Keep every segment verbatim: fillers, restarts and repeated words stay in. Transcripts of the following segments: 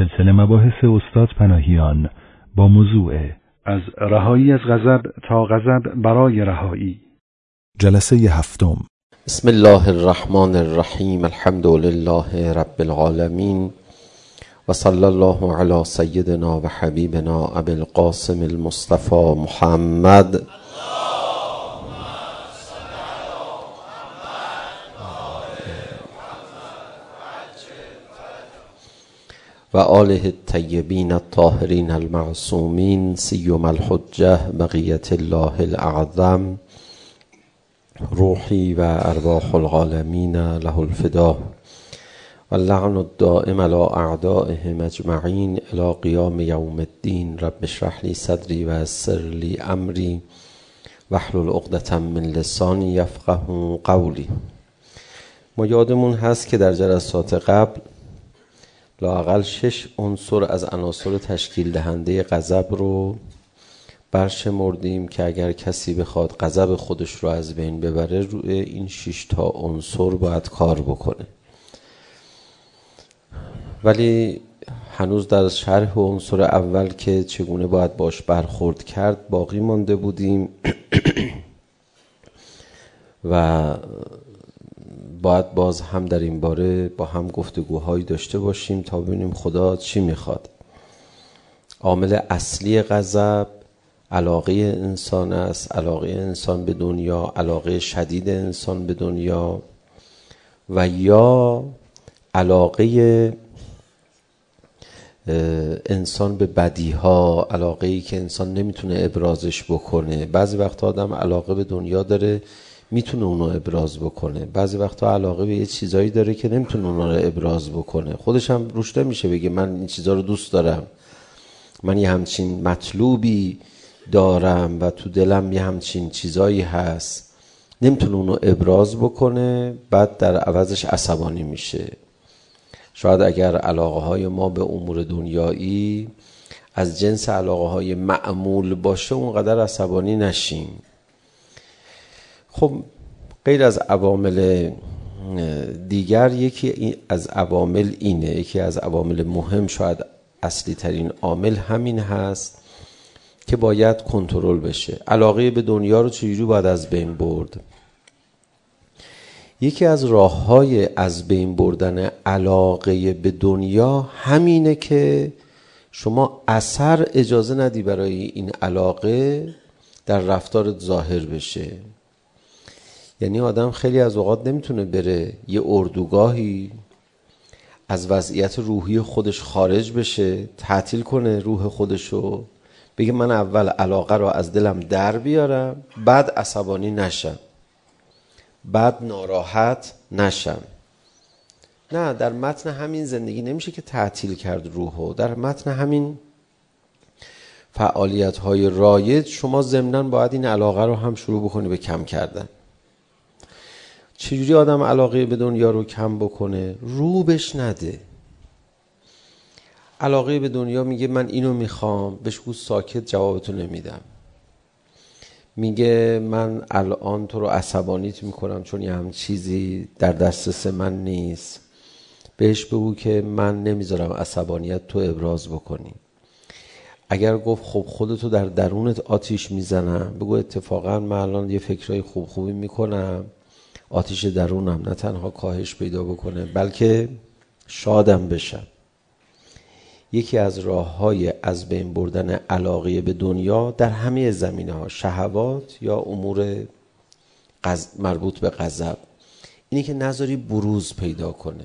سلسله مباحث استاد پناهیان با موضوع از رهایی از غضب تا غضب برای رهایی. جلسه هفتم. بسم الله الرحمن الرحیم. الحمد لله رب العالمین و صلی الله علی سیدنا و حبیبنا ابی القاسم المصطفى محمد و آله الطیبین الطاهرین المعصومین سیما الحجة بقیة الله الاعظم روحی و ارواح العالمین له الفدا و اللعن الدائم علی اعدائهم اجمعین الی قیام یوم الدین. رب اشرح لی صدری و یسر لی امری واحلل عقدة من لسانی یفقهوا قولی. ما یادمون هست که در جلسات قبل لااقل شش عنصر از عناصر تشکیل دهنده غضب رو برشمردیم که اگر کسی بخواد غضب خودش رو از بین ببره روی این شش تا عنصر باید کار بکنه. ولی هنوز در شرح عنصر اول که چگونه باید باش برخورد کرد باقی مانده بودیم و باید باز هم در این باره با هم گفتگوهایی داشته باشیم تا ببینیم خدا چی میخواد. عامل اصلی غضب علاقه انسان است، علاقه انسان به دنیا، علاقه شدید انسان به دنیا و یا علاقه انسان به بدیها، علاقه ای که انسان نمیتونه ابرازش بکنه. بعضی وقتا آدم علاقه به دنیا داره میتونه اونو ابراز بکنه، بعضی وقتا علاقه به یه چیزایی داره که نمیتونه اونو رو ابراز بکنه. خودش هم روش نمیشه بگه من این چیزا رو دوست دارم، من یه همچین مطلوبی دارم و تو دلم یه همچین چیزایی هست، نمیتونه اونو ابراز بکنه، بعد در عوضش عصبانی میشه. شاید اگر علاقه های ما به امور دنیایی از جنس علاقه های معمول باشه اونقدر عصبانی نشیم. خب غیر از عوامل دیگر یکی از عوامل اینه، یکی از عوامل مهم، شاید اصلی ترین عامل همین هست که باید کنترل بشه. علاقه به دنیا رو چجوری باید از بین برد؟ یکی از راه‌های از بین بردن علاقه به دنیا همینه که شما اثر اجازه ندی برای این علاقه در رفتارت ظاهر بشه. یعنی آدم خیلی از اوقات نمیتونه بره یه اردوگاهی از وضعیت روحی خودش خارج بشه، تعطیل کنه روح خودشو، بگه من اول علاقه رو از دلم در بیارم، بعد عصبانی نشم، بعد ناراحت نشم. نه، در متن همین زندگی نمیشه که تعطیل کرد روحو. در متن همین فعالیت‌های رایج شما ضمناً باید این علاقه رو هم شروع بکنی به کم کردن. چجوری آدم علاقه به دنیا رو کم بکنه؟ رو بش نده. علاقه به دنیا میگه من اینو میخوام، بهش گو ساکت، جوابتو نمیدم. میگه من الان تو رو عصبانیت میکنم چون یه هم چیزی در دسترس من نیست، بهش بگو که من نمیذارم عصبانیت تو ابراز بکنی. اگر گفت خب خودتو در درونت آتیش میزنم، بگو اتفاقا من الان یه فکرای خوب خوبی میکنم، آتیش درونم نه تنها کاهش پیدا بکنه بلکه شادم بشم. یکی از راه‌های از بین بردن علاقه به دنیا در همه زمینه‌ها، شهوات یا امور غز... مربوط به غضب، اینی که نذاری بروز پیدا کنه.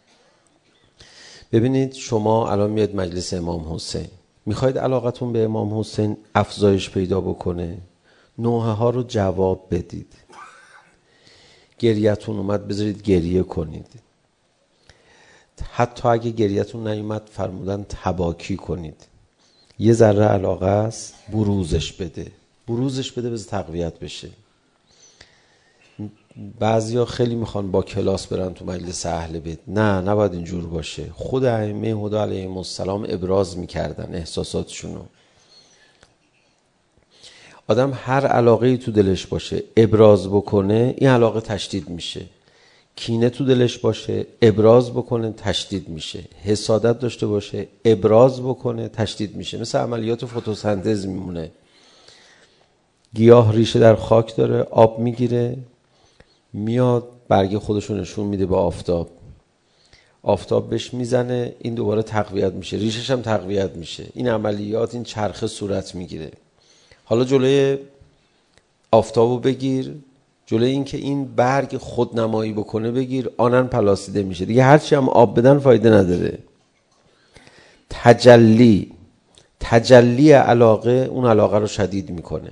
ببینید شما الان میاد مجلس امام حسین، میخواید علاقتون به امام حسین افزایش پیدا بکنه، نوحه ها رو جواب بدید. گریه‌تون اومد بذارید گریه کنید. حتی اگه گریه‌تون نیومد فرمودن تباکی کنید. یه ذره علاقه است، بروزش بده. بروزش بده بذار تقویت بشه. بعضیا خیلی میخوان با کلاس برن تو مجلس اهل بیت. نه، نباید اینجور باشه. خود ائمه هدی علیهم السلام ابراز میکردن احساساتشونو. آدم هر علاقه‌ای تو دلش باشه ابراز بکنه، این علاقه تشدید میشه. کینه تو دلش باشه ابراز بکنه تشدید میشه، حسادت داشته باشه ابراز بکنه تشدید میشه. مثل عملیات فتوسنتز میمونه. گیاه ریشه در خاک داره، آب میگیره، میاد برگ خودشو نشون میده به آفتاب، آفتاب بهش میزنه، این دوباره تقویت میشه، ریشش هم تقویت میشه. این عملیات، این چرخه صورت میگیره. حالا جلوی آفتابو بگیر، جلوی این که این برگ خودنمایی بکنه بگیر، آنن پلاسیده میشه دیگه. هرچی هم آب بدن فایده نداره. تجلی تجلی علاقه اون علاقه رو شدید میکنه.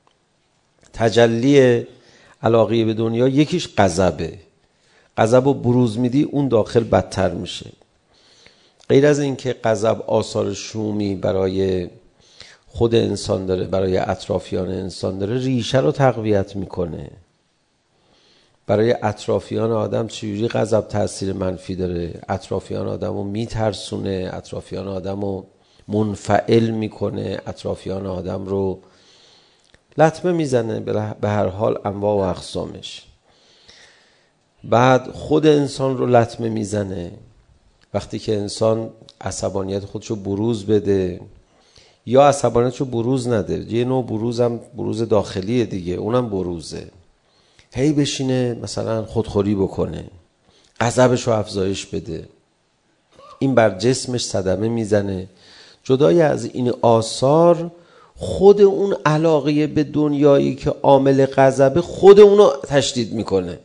تجلی علاقه به دنیا یکیش غضبه. غضب رو بروز میدی اون داخل بدتر میشه. غیر از این که غضب آثار شومی برای خود انسان داره، برای اطرافیان انسان داره، ریشه رو تقویت میکنه. برای اطرافیان آدم چجوری غضب تأثیر منفی داره؟ اطرافیان آدم رو میترسونه، اطرافیان آدم رو منفعل میکنه، اطرافیان آدم رو لطمه میزنه، به هر حال انواع و اقسامش. بعد خود انسان رو لطمه میزنه. وقتی که انسان عصبانیت خودشو بروز بده یا عصبانیتشو بروز نده، یه نوع بروز هم بروز داخلیه دیگه، اونم بروزه، هی بشینه مثلا خودخوری بکنه، غضبشو افزایش بده، این بر جسمش صدمه میزنه. جدای از این آثار، خود اون علاقه به دنیایی که عامل غضب، خود اونو تشدید میکنه.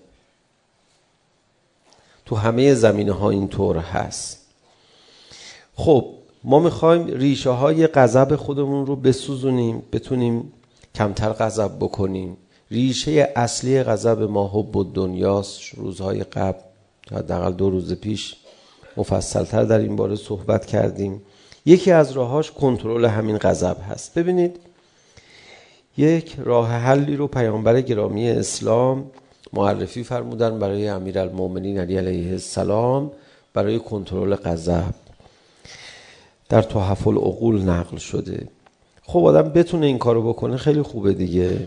تو همه زمینه ها اینطور هست. خب ما میخوایم ریشه های غضب خودمون رو بسوزونیم، بتونیم کمتر غضب بکنیم. ریشه اصلی غضب ما حب الدنیاست. روزهای قبل، حداقل دو روز پیش، مفصلتر در این باره صحبت کردیم. یکی از راهاش کنترل همین غضب هست. ببینید، یک راه حلی رو پیامبر گرامی اسلام معرفی فرمودن برای امیرالمومنین علی علیه السلام برای کنترل غضب. در تحف العقول نقل شده. خب آدم بتونه این کارو بکنه خیلی خوبه دیگه.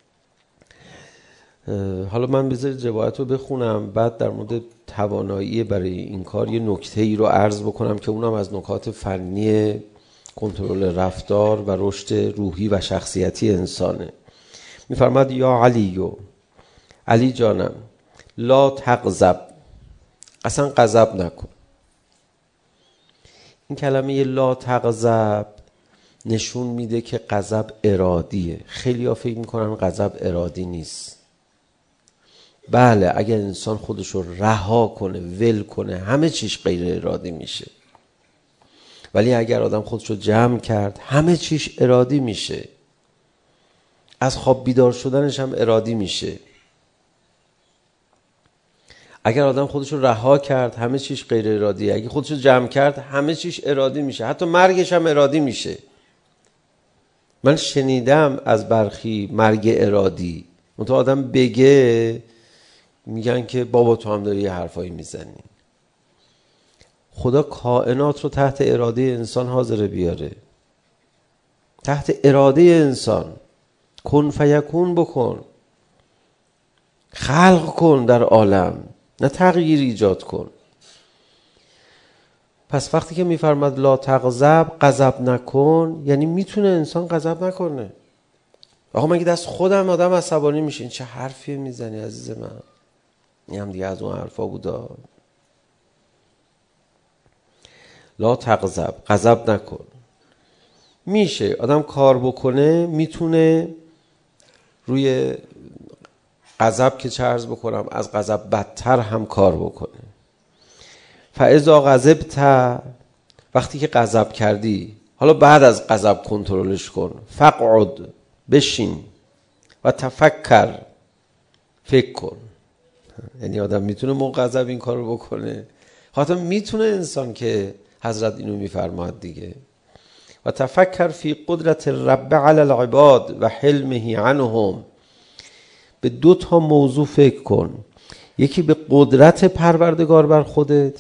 حالا من بذارید روایت رو بخونم، بعد در مورد توانایی برای این کار یه نکته ای رو عرض بکنم که اونم از نکات فنی کنترل رفتار و رشد روحی و شخصیتی انسانه. میفرماد یا علیو، علی جانم، لا تغضب، اصلا غضب نکن. این کلمه لا تغضب نشون میده که غضب ارادیه. خیلی ها فکر میکنن غضب ارادی نیست. بله، اگر انسان خودش رو رها کنه، ول کنه، همه چیش غیر ارادی میشه. ولی اگر آدم خودش رو جمع کرد، همه چیش ارادی میشه. از خواب بیدار شدنش هم ارادی میشه. اگر آدم خودش رو رها کرد، همه چیش غیر ارادیه. اگر خودش رو جمع کرد، همه چیش ارادی میشه. حتی مرگش هم ارادی میشه. من شنیدم از برخی مرگ ارادی، منتها آدم بگه میگن که بابا تو هم داری یه حرفایی میزنی. خدا کائنات رو تحت اراده انسان حاضر بیاره. تحت اراده انسان کن فیکون بکن، خلق کن در عالم، نه تغییر ایجاد کن. پس وقتی که میفرماد لا تغضب، غضب نکن، یعنی میتونه انسان غضب نکنه. آقا مگه دست خودم آدم عصبانی میشه؟ این چه حرفی میزنی عزیز من؟ این هم دیگه از اون حرفا بودا. لا تغضب، غضب نکن. میشه آدم کار بکنه، میتونه روی غضب که چه عرض بکنم، از غضب بدتر هم کار بکنه. فاذا غضبت، وقتی که غضب کردی، حالا بعد از غضب کنترلش کن. فقعد، بشین، و تفکر، فکر کن. یعنی آدم میتونه موقع غضب این کارو بکنه. حتی میتونه انسان که حضرت اینو میفرماد دیگه. و تفکر فی قدرت رب علی العباد و حلمه عنهم. به دو تا موضوع فکر کن. یکی به قدرت پروردگار بر خودت،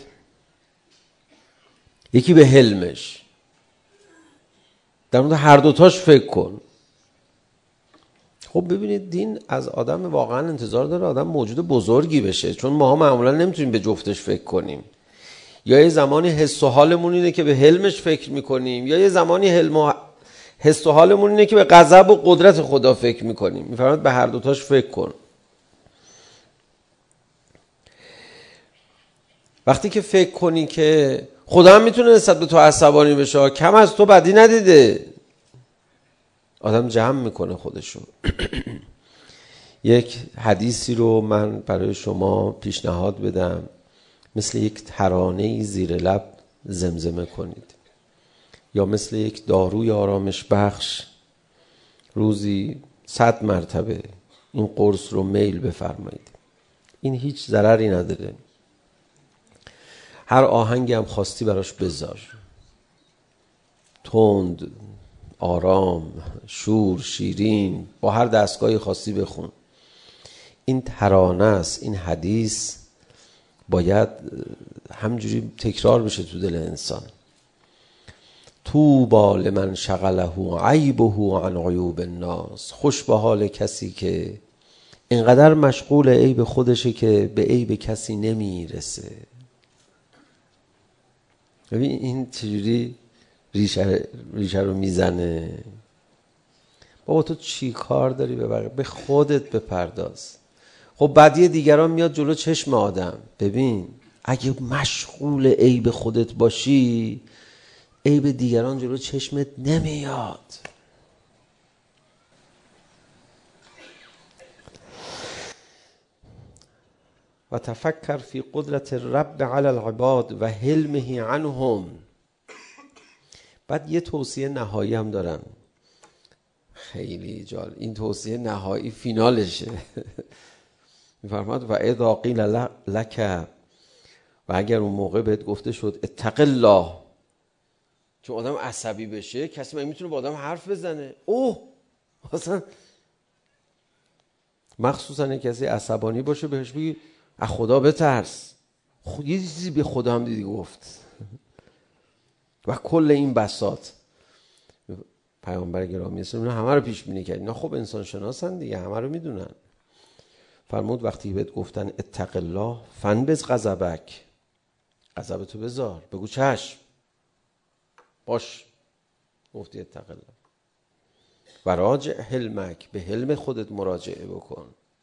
یکی به حلمش. در مورد هر دوتاش فکر کن. خب خب ببینید دین از آدم واقعا انتظار داره آدم موجود بزرگی بشه، چون ما معمولا نمیتونیم به جفتش فکر کنیم. یا یه زمانی حس و حالمون اینه که به حلمش فکر میکنیم، یا یه زمانی حلم و حس و حالمون اینه که به غضب و قدرت خدا فکر میکنیم. میفرماید به هر دوتاش فکر کن. وقتی که فکر کنی که خدا هم میتونه نسبت به تو عصبانی بشه، کم از تو بدی ندیده، آدم جمع میکنه خودشو. یک حدیثی رو من برای شما پیشنهاد بدم، مثل یک ترانه‌ای زیر لب زمزمه کنید، یا مثل یک داروی آرامش بخش روزی صد مرتبه این قرص رو میل بفرمایید. این هیچ ضرری نداره. هر آهنگی هم خواستی براش بذار، تند، آرام، شور، شیرین، با هر دستگاهی خواستی بخون. این ترانه است، این حدیث باید همجوری تکرار بشه تو دل انسان. طوبی لمن شغله عیبه عن عیوب الناس. خوش به حال کسی که اینقدر مشغول عیب خودشه که به عیب کسی نمیرسه. ببین این چجوری ریشه, ریشه رو میزنه. بابا تو چی کار داری به بقیه؟ به خودت بپرداز. خب بدی دیگران میاد جلو چشم آدم. ببین اگه مشغول عیب خودت باشی، عیب دیگران جلو چشمت نمیاد. و تفکر فی قدرت رب علی العباد و حلمه عنهم. بعد یه توصیه نهایی هم دارن، خیلی جالب. این توصیه نهایی فینالشه. میفرماد و اذا قیل لک، و اگر اون موقع بهت گفته شد اتق الله، چون آدم عصبی بشه کسی من میتونه با آدم حرف بزنه. اوه مثلا مخصوصا کسی عصبانی باشه بهش بگی از خدا بترس. خود یه چیزی به خدا هم دیدی گفت. و کل این بساط پیامبر گرامی اسلام همه رو پیش بینی کرد. نه خب انسان شناسن دیگه، همه رو میدونن. فرمود وقتی بهت گفتن اتق الله فنبذ غضبک، غضبتو بذار، بگو چشم باش، گفتی اتق الله. و راجع حلمک، به حلم خودت مراجعه بکن.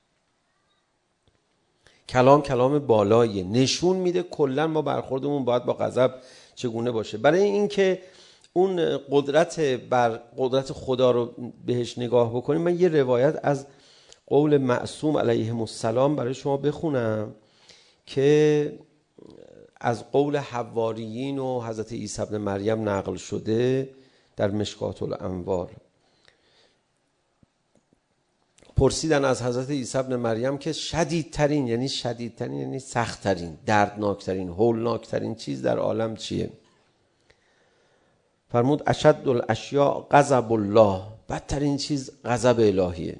کلام کلام بالاییه، نشون میده کلا ما برخوردمون باید با غضب چگونه باشه. برای اینکه اون قدرت بر قدرت خدا رو بهش نگاه بکنیم، من یه روایت از قول معصوم علیه السلام برای شما بخونم که از قول حواریین و حضرت عیسی ابن مریم نقل شده در مشکات الانوار. پرسیدن از حضرت عیسی ابن مریم که شدیدترین، یعنی شدیدترین یعنی سختترین، دردناکترین، هولناکترین چیز در عالم چیه؟ فرمود اشد الاشیاء غضب الله، بدترین چیز غضب الهیه.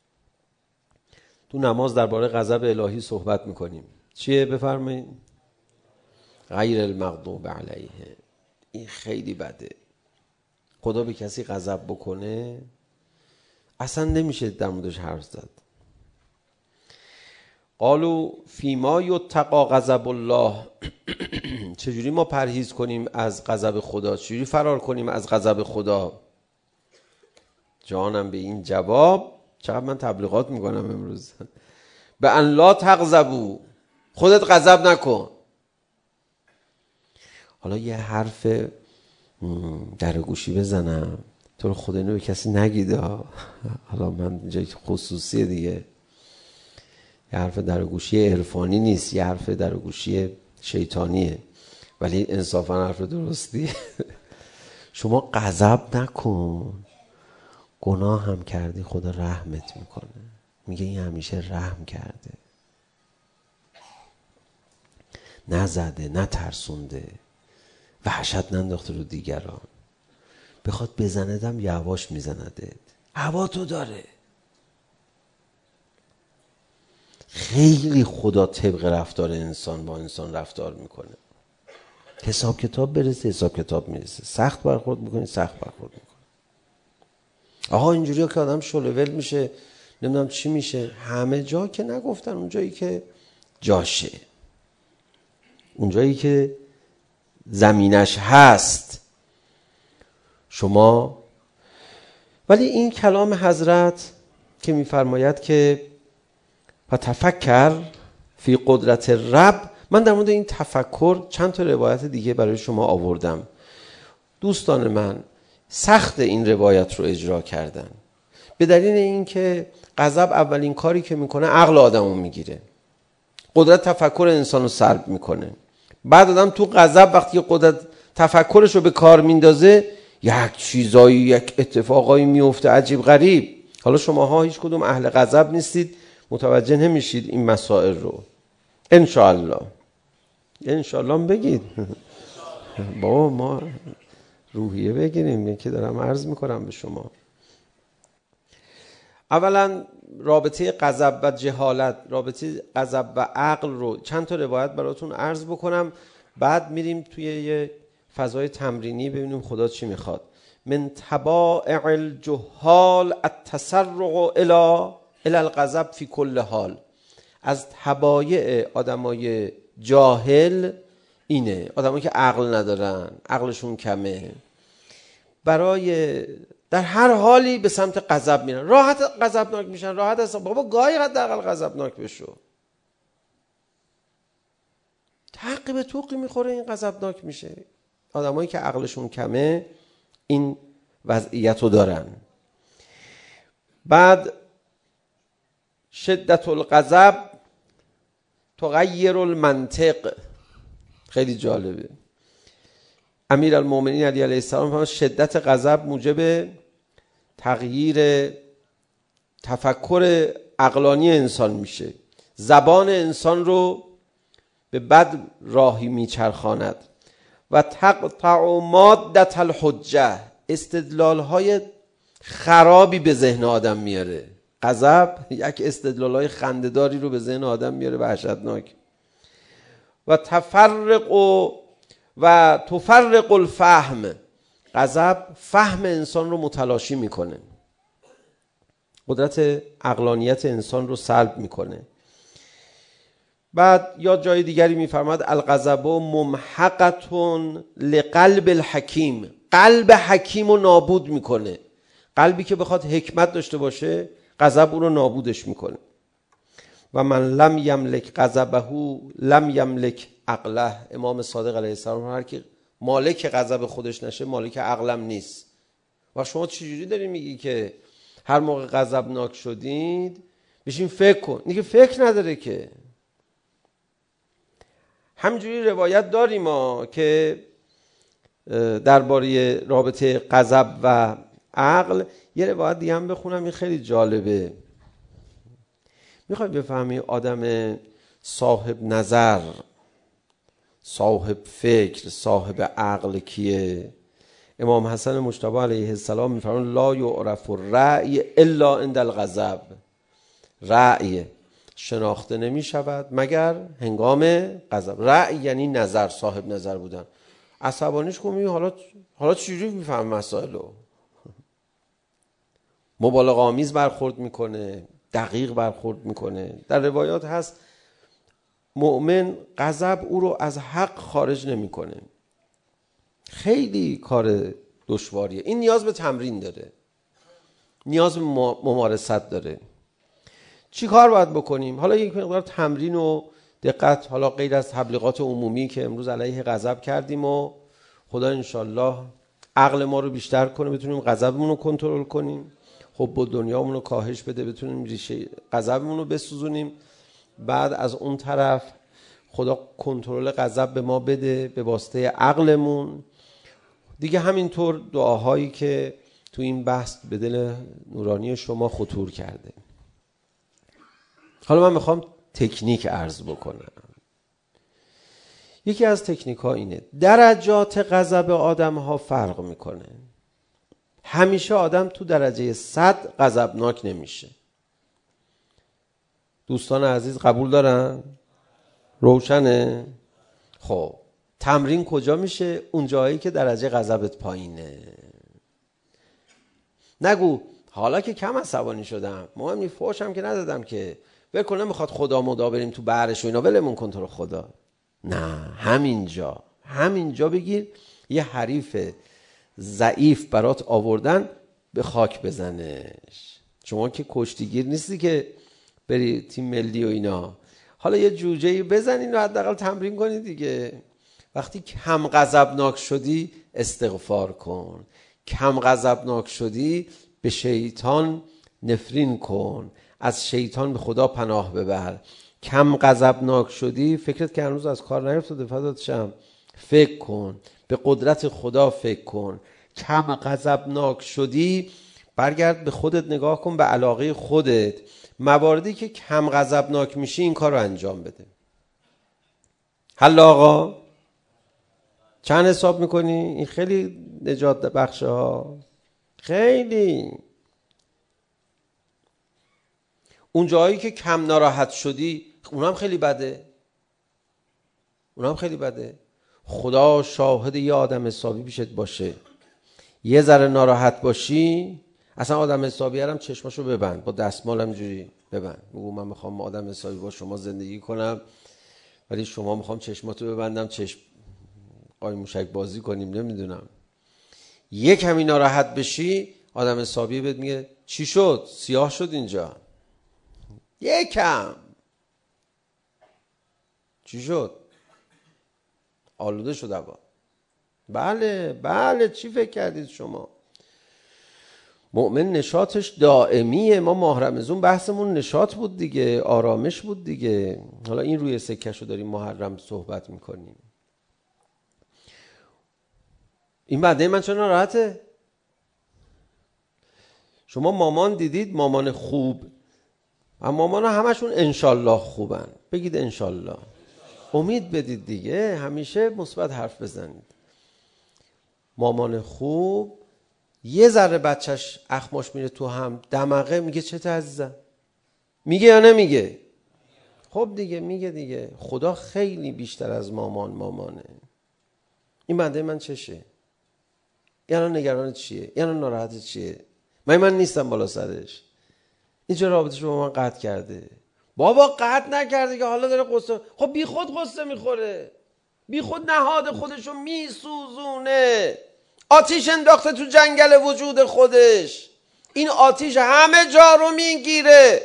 تو نماز درباره غضب الهی صحبت میکنیم. چیه بفرمایید؟ غیر المغضوب علیه. این خیلی بده. خدا به کسی غضب بکنه اصلا نمیشه در موردش حرف زد. قالو فیما یتقی غضب الله. چجوری ما پرهیز کنیم از غضب خدا؟ چجوری فرار کنیم از غضب خدا؟ جانم به این جواب، چقدر من تبلیغات میکنم امروز، به ان لا تغضبوا، خودت غضب نکن. حالا یه حرف در گوشی بزنم، تو رو خدا اینو به کسی نگیده. حالا من اینجا خصوصیه دیگه، یه حرف در گوشی عرفانی نیست، یه حرف در گوشی شیطانیه، ولی انصافا حرف درستی. شما غضب نکن، گناه هم کردی خدا رحمت میکنه. میگه این همیشه رحم کرده، نزده، نترسونده، وحشت ننداخته رو دیگران. بخواد بزندم یواش میزندت، هوا تو داره. خیلی خدا طبق رفتار انسان با انسان رفتار میکنه. حساب کتاب برسه حساب کتاب میرسه، سخت برخورد میکنی سخت برخورد میکنه. آها اینجوریه که آدم شلول میشه نمیدونم چی میشه. همه جا که نگفتن، اونجایی که جاشه، اونجایی که زمینش هست شما. ولی این کلام حضرت که میفرماید که و تفکر فی قدرت رب، من در مورد این تفکر چند تا روایت دیگه برای شما آوردم. دوستان من سخت این روایت رو اجرا کردن به دلیل اینکه غضب اولین کاری که میکنه عقل آدمو میگیره، قدرت تفکر انسان رو سلب میکنه. بعد آدم تو غضب وقتی قدرت تفکرش رو به کار میندازه یک چیزایی، یک اتفاقایی میفته عجیب غریب. حالا شماها هیچ کدوم اهل غضب نیستید، متوجه نمیشید این مسائل رو. انشاءالله انشاءالله بگید بابا ما روحیه بگیریم که دارم عرض میکنم به شما. اولا رابطه غضب و جهالت، رابطه غضب و عقل رو چند تا روایت براتون عرض بکنم، بعد میریم توی یه فضای تمرینی ببینیم خدا چی میخواد. من طبائع الجهال التسرع الى الى الغضب فی کل حال. از طبایع آدمای جاهل اینه، آدمایی که عقل ندارن، عقلشون کمه، برای در هر حالی به سمت غضب میرن، راحت غضبناک میشن، راحت هستن. بابا گاهی حداقل غضبناک بشو. تقی به توقی میخوره این غضبناک میشه. آدمایی که عقلشون کمه این وضعیت رو دارن. بعد شدت الغضب تغیر المنطق، خیلی جالبه. امیرالمومنین علی علیه السلام فرمود شدت غضب موجب تغییر تفکر عقلانی انسان میشه، زبان انسان رو به بد راهی میچرخاند و تقطع مادة الحجه، استدلال های خرابی به ذهن آدم میاره. غضب یک استدلال های خنده‌داری رو به ذهن آدم میاره وحشتناک. و تفرق و و تفرق الفهم، غضب فهم انسان رو متلاشی میکنه، قدرت عقلانیت انسان رو سلب میکنه. بعد یا جای دیگری میفرماد الغضب ممحقة لقلب الحکیم، قلب حکیم رو نابود میکنه. قلبی که بخواد حکمت داشته باشه غضب اون رو نابودش میکنه. و من لم یملک غضبه لم یملک عقله، امام صادق علیه السلام هر کی مالک غضب خودش نشه مالک عقلم نیست. و شما چجوری داری میگی که هر موقع غضبناک شدید بشین فکر کن؟ دیگه فکر نداره که. همینجوری روایت داریم ما که درباره رابطه غضب و عقل. یه روایت دیگه هم بخونم، این خیلی جالبه. میخوای بفهمی آدم صاحب نظر، صاحب فکر، صاحب عقل کیه؟ امام حسن مجتبی علیه السلام میفرمان لا یعرف الرأی الا عند الغضب، رأی شناخته نمی شود مگر هنگام غضب. رأی یعنی نظر، صاحب نظر بودن. عصبانیش کنی حالا حالا چجوری میفهم مسائل رو؟ مبالغه آمیز برخورد میکنه، دقیق برخورد میکنه. در روایات هست مؤمن غضب او رو از حق خارج نمیکنه. خیلی کار دشواریه. این نیاز به تمرین داره، نیاز به ممارست داره. چی کار باید بکنیم؟ حالا یک مقدار تمرین و دقت، حالا غیر از تبلیغات عمومی که امروز علیه غضب کردیم و خدا انشالله عقل ما رو بیشتر کنه بتونیم غضبمون رو کنترل کنیم، حب و دنیامون رو کاهش بده، بتونیم ریشه غضبمون رو بسوزونیم. بعد از اون طرف خدا کنترل غضب به ما بده به واسطه عقلمون. دیگه همینطور دعاهایی که تو این بحث به دل نورانی شما خطور کرده. حالا من میخوام تکنیک عرض بکنم. یکی از تکنیک ها اینه، درجات غضب آدم ها فرق میکنه. همیشه آدم تو درجه صد غضبناک نمیشه. دوستان عزیز قبول دارن؟ روشنه؟ خب تمرین کجا میشه؟ اون جایی که درجه غضبت پایینه. نگو حالا که کم عصبانی شدم، مهم نی، فوشم که ندادم که، ول کن نمیخواد خدا مدا بریم تو بحرش و اینا، ولمون کن تو رو خدا. نه، همینجا همینجا بگیر یه حریف ضعیف برات آوردن، به خاک بزنش. شما که کشتیگیر نیستی که بری تیم ملی و اینا. حالا یه جوجه‌ای بزنین و حداقل تمرین کنید دیگه. وقتی کم غضبناک شدی استغفار کن، کم غضبناک شدی به شیطان نفرین کن، از شیطان به خدا پناه ببر. کم غضبناک شدی، فکرت که هنوز از کار نیفتاده، فدات شم، فکر کن، به قدرت خدا فکر کن. کم غضبناک شدی، برگرد به خودت نگاه کن، به علاقه خودت. مواردی که کم غضبناک میشی این کار رو انجام بده. حل آقا؟ چند حساب میکنی؟ این خیلی نجات بخشه ها، خیلی. اون جایی که کم ناراحت شدی اونم خیلی بده، اونم خیلی بده. خدا شاهد یه آدم حسابی پیشت باشه، یه ذره ناراحت باشی، اصلا آدم حسابی هم چشماشو ببند، با دستمال همجوری ببند، بگو من میخوام آدم حسابی با شما زندگی کنم، ولی شما میخوام چشماتو ببندم، چشم قای موشک بازی کنیم، نمیدونم. یه کمی ناراحت بشی، آدم حسابی بهت میگه چی شد؟ سیاه شد اینجا. یه کم چی شد؟ آلوده شد هوا. بله بله، چی فکر کردید شما؟ مؤمن نشاطش دائمیه. ما ماه رمضان بحثمون نشاط بود دیگه، آرامش بود دیگه. حالا این روی سکه‌شو داریم محرم صحبت میکنیم. این بنده من چرا ناراحته؟ شما مامان دیدید، مامان خوب، اما مامان همشون انشالله خوبن، بگید انشالله، امید بدید دیگه، همیشه مثبت حرف بزنید. مامان خوب یه ذره بچهش اخماش میره تو هم، دماغه، میگه چته عزیزم؟ میگه یا نمیگه؟ خب دیگه میگه دیگه. خدا خیلی بیشتر از مامان مامانه. این بنده من چشه؟ یعنی نگران چیه؟ یعنی ناراحت چیه؟ من من نیستم بالا سرش. اینجا رابطش با من قطع کرده. بابا قطع نکرده که حالا داره قصه. خب بی خود قصه میخوره، بی خود نهاد خودشو میسوزونه، آتیش انداخته تو جنگل وجود خودش. این آتیش همه جا رو میگیره.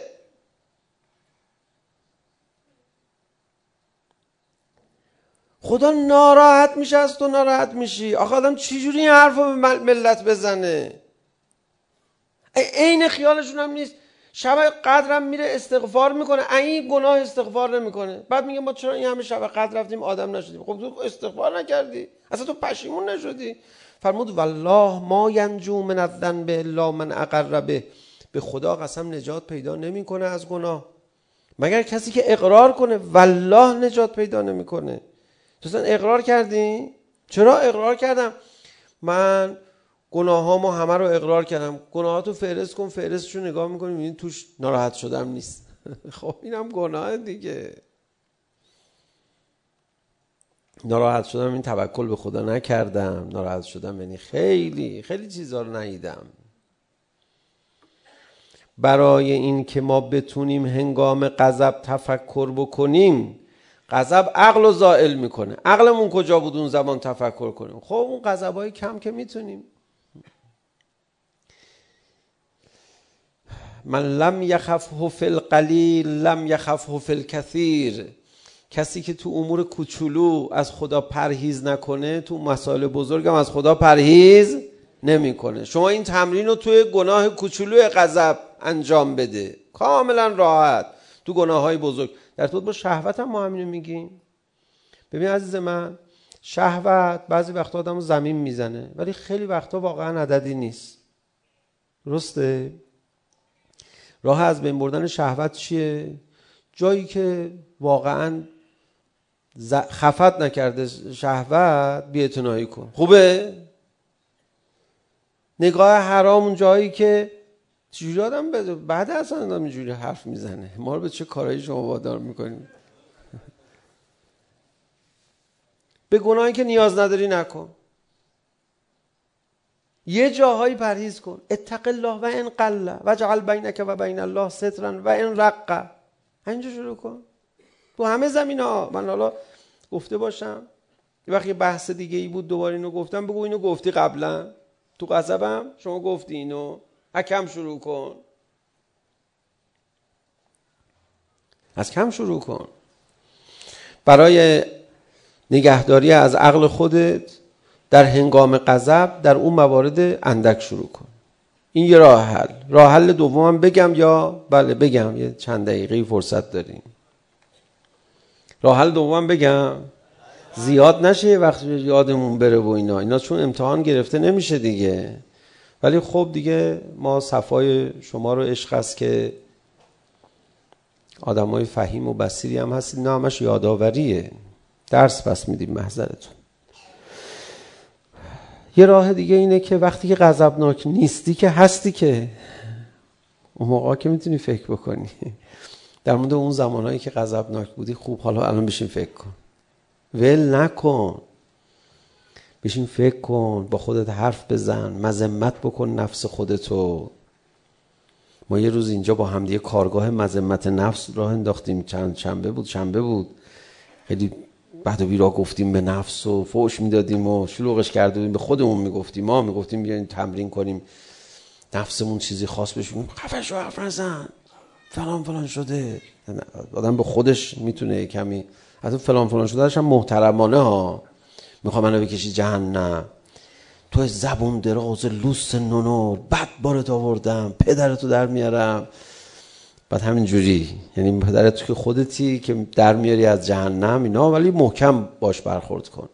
خدا ناراحت میشه از تو، ناراحت میشی. آخه آدم چجوری این حرف رو به ملت بزنه؟ عین خیالشون هم نیست. شب قدرم میره استغفار میکنه، این گناه استغفار نمیکنه. بعد میگه ما چرا این همه شب قدر رفتیم آدم نشدیم؟ خب تو استغفار نکردی، اصلا تو پشیمون نشدی. فرمود والله ما ینجو من الذنب الا من اقر به. به خدا قسم نجات پیدا نمیکنه از گناه مگر کسی که اقرار کنه. والله نجات پیدا نمیکنه. تو اصلا اقرار کردی؟ چرا اقرار کردم؟ من گناهامو همه رو اقرار کردم. گناهاتو فهرست کن، فهرستشو نگاه میکنی میبینی توش ناراحت شدم نیست. خب اینم گناه دیگه. ناراحت شدم این توکل به خدا نکردم، ناراحت شدم یعنی خیلی خیلی چیزا رو ندیدم. برای این که ما بتونیم هنگام غضب تفکر بکنیم، غضب عقل رو زائل میکنه. عقلمون کجا بود اون زمان تفکر کنیم؟ خب اون غضبای کم که میتونیم. من لم یخفه فی القلیل لم یخفه فی الکثیر. کسی که تو امور کوچولو از خدا پرهیز نکنه، تو مسائل بزرگ هم از خدا پرهیز نمیکنه. شما این تمرین رو توی گناه کوچولو غضب انجام بده، کاملا راحت. تو گناه های بزرگ در ارتباط با شهوت هم ما همینو میگیم. ببین عزیز من، شهوت بعضی وقتا آدمو زمین میزنه، ولی خیلی وقتا واقعا عددی نیست. درسته؟ راه از بین بردن شهوت چیه؟ جایی که واقعا خفت نکرده شهوت، بی‌اعتنایی کن. خوبه؟ نگاه حرام اون جایی که چجوری آدم بده بعد اصلا آدم اینجوری حرف میزنه، ما رو به چه کارهایی شما وادار میکنیم؟ به گناهی که نیاز نداری نکن. یه جاهایی پرهیز کن. اتق الله و ان قل واجعل بینک و بین الله سترا و ان رق. اینجا شروع کن تو همه زمینا. من حالا گفته باشم یه وقتی بحث دیگه ای بود دوباره اینو گفتم، بگو اینو گفتی قبلا تو غضبم شما گفتی اینو، از کم شروع کن، از کم شروع کن. برای نگهداری از عقل خودت در هنگام غضب در اون موارد اندک شروع کن. این یه راه حل. راه حل دومم بگم یا بله بگم؟ یه چند دقیقه فرصت داریم. راه حل دومم بگم زیاد نشه یه وقت یادمون بره و اینا اینا چون امتحان گرفته نمیشه دیگه. ولی خب دیگه ما صفای شما رو عشق است که آدمای فهیم و بصیری هم هستید، نه همش یاداوریه، درس پس میدیم محضرتون. یه راه دیگه اینه که وقتی که غضبناک نیستی که هستی که اون موقع که میتونی فکر بکنی در مورد اون زمانهایی که غضبناک بودی. خوب حالا الان بشین فکر کن، ول نکن، بشین فکر کن، با خودت حرف بزن، مذمت بکن نفس خودتو. ما یه روز اینجا با همدیگه کارگاه مذمت نفس راه انداختیم، چند شنبه بود شنبه بود خیلی بعد و بیرا گفتیم به نفس و فوش میدادیم و شلوغش کرده بودیم، به خودمون میگفتیم، ما میگفتیم بیاین تمرین کنیم نفسمون چیزی خاص بشیم، خفه شو حرف نزن فلان فلان شده. آدم به خودش میتونه کمی حتی فلان فلان شده هم محترمانه ها میخوام منو بکشی جهنم، تو زبون دراز لوس نونو بد بارت آوردم پدرتو در میارم. بعد همین جوری یعنی پدرت که خودتی که در میاری از جهنم اینا، ولی محکم باش برخورد کن.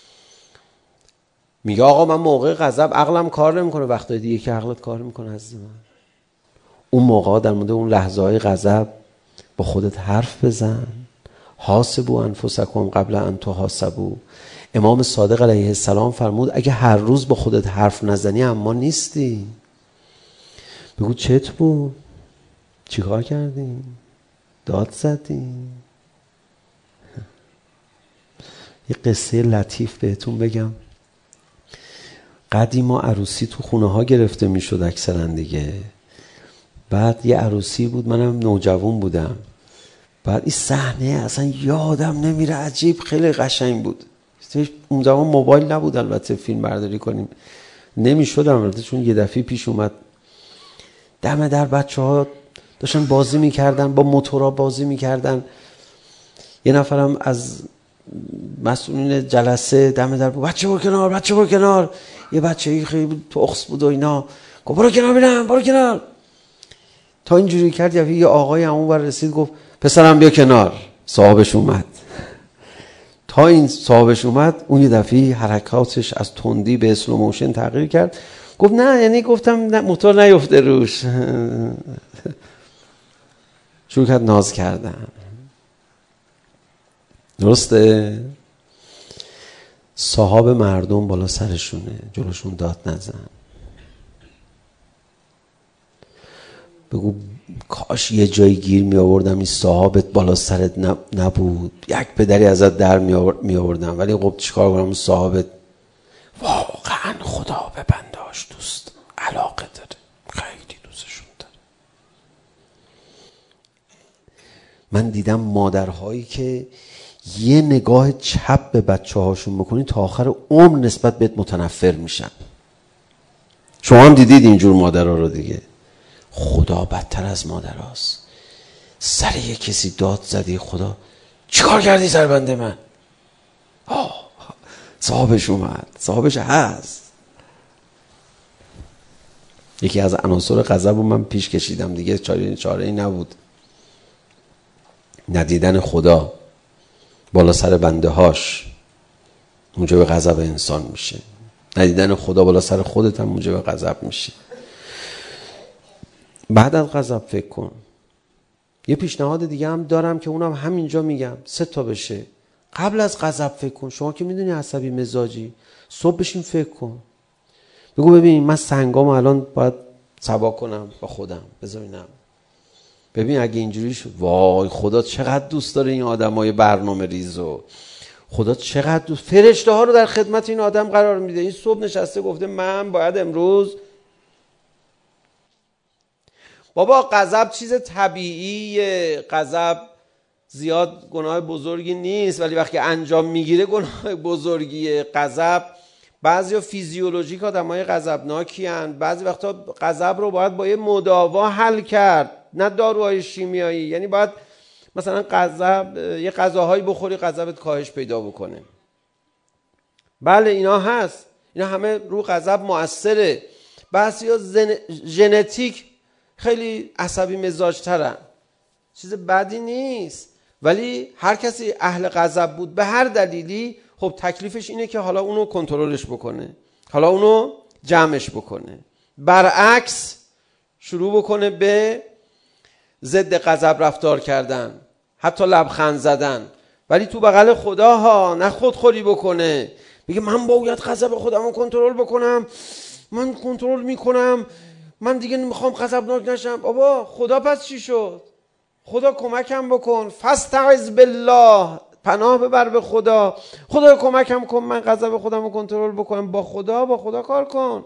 میگه آقا من موقع غضب عقلم کار نمیکنه، وقتای دیگه که عقلت کار میکنه عزیز من. اون موقع در مورد اون لحظه های غضب با خودت حرف بزن. حاسبوا انفسکم قبل ان تحاسبوا. امام صادق علیه السلام فرمود اگه هر روز با خودت حرف نزنی اما نیستی. بگو چت بود؟ چی کار کردی؟ داد زدی؟ یه قصه لطیف بهتون بگم. قدیما عروسی تو خونه ها گرفته می شد اکثرا دیگه. بعد یه عروسی بود، منم نوجوان بودم. بعد این صحنه اصلا یادم نمیره، عجیب خیلی قشنگ بود. اون زمان موبایل نبود البته فیلم برداری کنیم، نمیشد البته، چون یه دفعه پیش اومد دم در بچه ها داشتن بازی میکردن، با موتورا بازی میکردن. یه نفرم از مسئولین جلسه دم در بود بچه برو کنار بچه برو کنار. یه بچه‌ای خیلی تخس بود و اینا گفت برو کنار ببینم برو کنار. تا اینجوری کرد یه آقای اون ور رسید گفت پسرم بیا کنار. صاحبش اومد. تا این صاحبش اومد اون یه دفعه حرکاتش از تندی به اسلو موشن تغییر کرد. گفت نه یعنی گفتم نه موتور نیفته روش. شروع کرد ناز کردن. درسته؟ صاحب مردم بالا سرشونه، جلوشون داد نزن. بگو کاش یه جایی گیر می آوردم این صاحبت بالا سرت نبود، یک پدری ازت در می آوردم، ولی خب چیکار کنم صاحبت واقعا خدا به بنداش دوست علاقه داره، خیلی دوستشون داره. من دیدم مادرهایی که یه نگاه چپ به بچه هاشون بکنی تا آخر عمر نسبت بهت متنفر میشن. شما هم دیدید اینجور مادرها رو دیگه. خدا بدتر از مادر هاست. سر یه کسی داد زدی خدا چی کار کردی سر بنده من؟ آه صاحبش اومد، صاحبش هست. یکی از عناصر غضب رو من پیش کشیدم دیگه، چاره چاره ای نبود. ندیدن خدا بالا سر بنده هاش موجب غضب انسان میشه. ندیدن خدا بالا سر خودت هم موجب غضب میشه. بعد از غضب فکر کن. یه پیشنهاد دیگه هم دارم که اونم همینجا میگم، سه تا بشه. قبل از غضب فکر کن. شما که میدونی عصبی مزاجی، صبح بشین فکر کن. بگو ببین من سنگامو الان باید سوا کنم با خودم، بذارینم ببین اگه اینجوری شد وای خدا چقدر دوست داره این آدمای برنامه ریزو، خدا چقدر فرشته ها رو در خدمت این آدم قرار میده. این صبح نشسته گفته من باید امروز، بابا غضب چیز طبیعیه، غضب زیاد گناه بزرگی نیست، ولی وقتی انجام میگیره گناه بزرگیه. غضب بعضیا فیزیولوژیک آدمای غضبناکی ان، بعضی وقتا غضب رو باید با یه مداوا حل کرد، نه داروهای شیمیایی. یعنی باید مثلا غضب یه غذاهایی بخوری غضبت کاهش پیدا بکنه. بله اینا هست، اینا همه رو غضب مؤثره. بعضیا زن... ژنتیک خیلی عصبی مزاج ترن، چیز بدی نیست، ولی هر کسی اهل غضب بود به هر دلیلی، خب تکلیفش اینه که حالا اونو کنترلش بکنه، حالا اونو جمعش بکنه. برعکس شروع بکنه به ضد غضب رفتار کردن، حتی لبخند زدن، ولی تو بغل خدا ها، نه خودخوری بکنه بگه من باید غضب خودم رو کنترل بکنم، من کنترل میکنم، من دیگه نمیخوام غضبناک نشم. بابا خدا پس چی شد؟ خدا کمکم بکن، فاستعذ بالله، پناه ببر به خدا، خدا کمکم کن من غضب خودم رو کنترل بکنم. با خدا با خدا کار کن.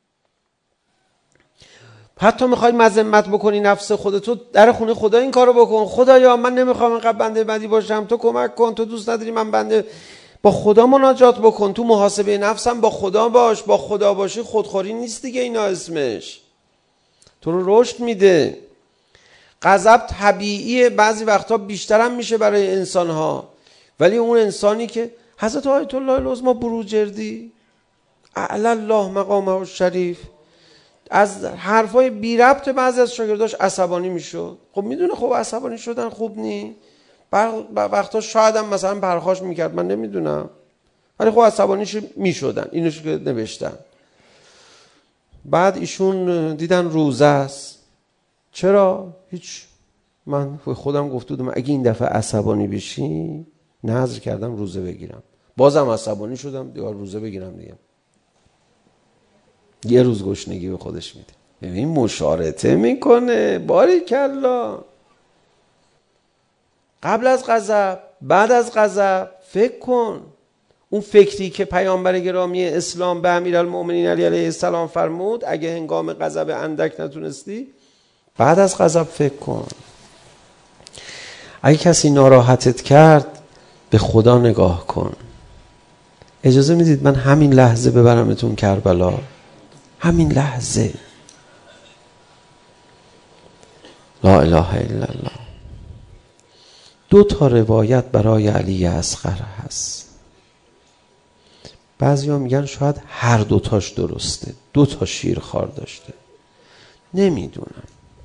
حتی میخوای مذمت بکنی نفس خودتو، در خونه خدا این کارو بکن. خدایا من نمیخوام اینقدر بنده بدی باشم، تو کمک کن، تو دوست نداری من بنده. با خدا مناجات بکن، تو محاسبه نفسم با خدا باش. با خدا باشی خودخوری نیست دیگه، اینا اسمش تو رو رشد میده. غضب طبیعیه، بعضی وقتا بیشتر هم میشه برای انسان ها، ولی اون انسانی که حضرت آیت الله العظمی بروجردی اعلی الله مقامه الشریف از حرفای بی ربط بعضی از شاگرداش عصبانی میشد. خب میدونه خب عصبانی شدن خوب نی، وقتا شاید هم مثلا پرخاش میکرد، من نمیدونم، ولی خب عصبانیش میشدن. اینوش که نوشتن. بعد ایشون دیدن روزه است. چرا؟ هیچ. من خودم گفته بودم اگه این دفعه عصبانی بشی، نذر کردم روزه بگیرم. بازم عصبانی شدم، دیگه روزه بگیرم دیگه. یه روز گشنگی به خودش میده. ببین مشارطه میکنه. باریکلا. قبل از غضب، بعد از غضب فکر کن. اون فکری که پیامبر گرامی اسلام به امیرالمؤمنین علی علیه السلام فرمود، اگه هنگام غضب اندک نتونستی، بعد از غضب فکر کن. اگه کسی ناراحتت کرد، به خدا نگاه کن. اجازه میدید من همین لحظه ببرمتون کربلا؟ همین لحظه. لا اله الا الله. دو تا روایت برای علی اصغر هست. بعضیا میگن شاید هر دوتاش درسته، دو تا شیرخوار داشته، نمیدونم.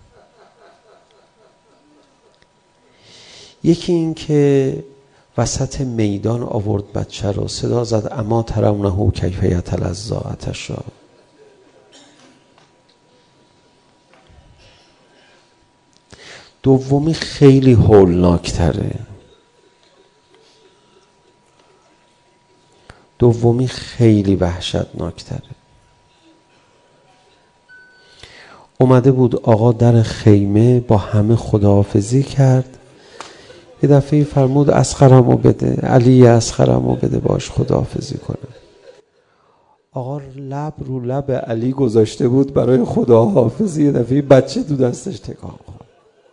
یکی این که وسط میدان آورد بچه رو، صدا زد اما ترونه کیف یتلظی عطشا. دومی خیلی هولناکتره. دومی خیلی وحشتناکتره. اومده بود آقا در خیمه با همه خداحافظی کرد، یه دفعه فرمود اصغرمو بده، علی اصغرمو بده باش خداحافظی کنه. آقا لب رو لب علی گذاشته بود برای خداحافظی، یه دفعه بچه دو دستش تکان خورد.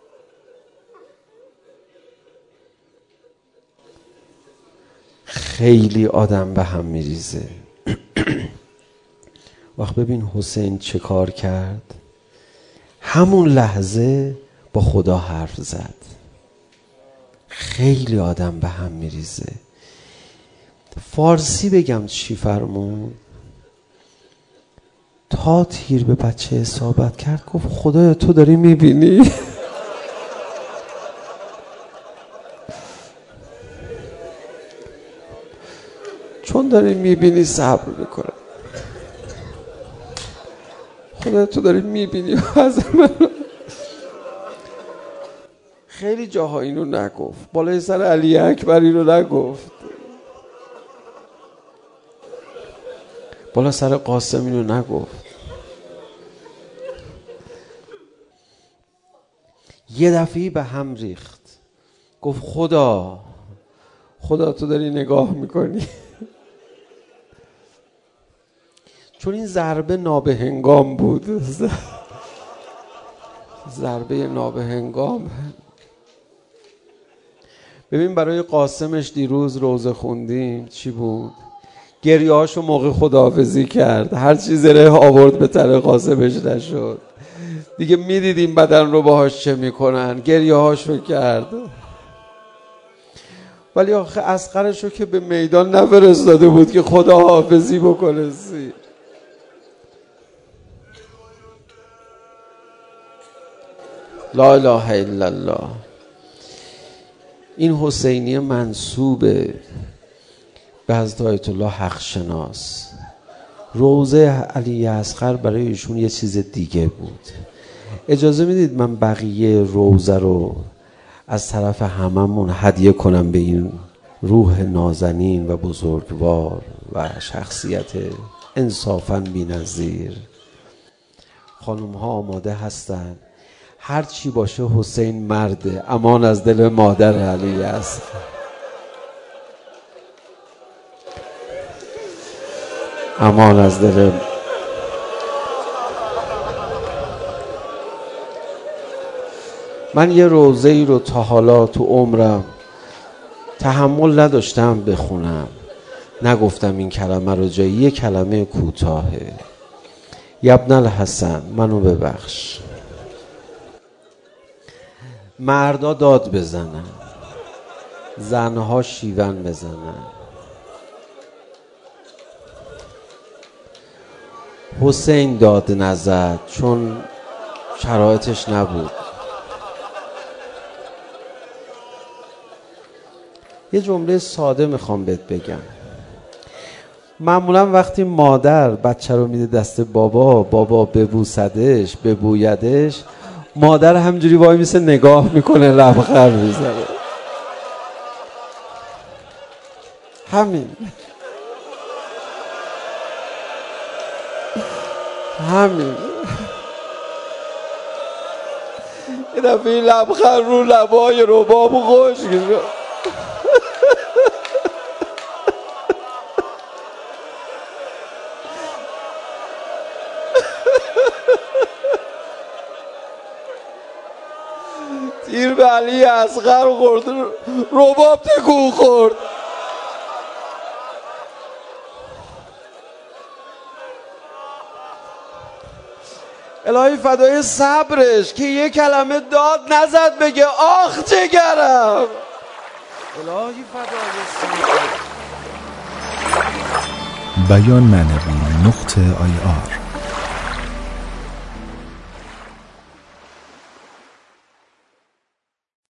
خیلی آدم به هم میریزه. وقت ببین حسین چه کار کرد، همون لحظه با خدا حرف زد. خیلی آدم به هم میریزه. فارسی بگم چی فرمود؟ تا تیر به بچه اصابت کرد گفت خدایا تو داری میبینی؟ چون داری میبینی صبر میکنه. خدا تو داری میبینی از من. خیلی جاها اینو نگفت، بالای سر علی اکبر اینو نگفت، بالا سر قاسم اینو نگفت. یه دفعی به هم ریخت، گفت خدا خدا تو داری نگاه میکنی. چون این ضربه نابهنگام بود، ضربه نابهنگام. ببین برای قاسمش دیروز روزه خوندیم چی بود؟ گریه هاشو موقع خداحافظی کرد، هر چیز زره آورد به تن قاسمش نشد دیگه. میدیدیم بدن رو باهاش چه میکنن، گریه هاشو کرد. ولی آخه اصغرشو که به میدان نفرستاده بود که خداحافظی بکنه. سی لا اله الا الله. این حسینی منسوب به حضرت آیت الله حق شناس. روزه علی اصغر برای ایشون یه چیز دیگه بود. اجازه میدید من بقیه روزه رو از طرف هممون هدیه کنم به این روح نازنین و بزرگوار و شخصیت انصافاً بی‌نظیر. خانم ها آماده هستن؟ هر چی باشه حسین مرده. امان از دل مادر علی اصغر. امان از دل. من یه روزه ای رو تا حالا تو عمرم تحمل نداشتم بخونم، نگفتم این کلمه رو جایی. یه کلمه کوتاهه. یبن الحسن منو ببخش. مردا داد بزنن، زنها شیون بزنن. حسین داد نزد چون شرایطش نبود. یه جمله ساده میخوام بهت بگم. معمولا وقتی مادر بچه رو میده دست بابا، بابا ببوسدش ببویدش، مادر همجوری وای میسه نگاه میکنه، لبخند میزنه. همین همین یه دفعه این لبخند رو لبای رباب خوش شد. تیر به علی اصغر خورد، رباب تکون خورد. الهی فدای صبرش که یه کلمه داد نزد بگه آخ جگرم. الهی فدای صبرش. بیان معنوی نقطه آی آر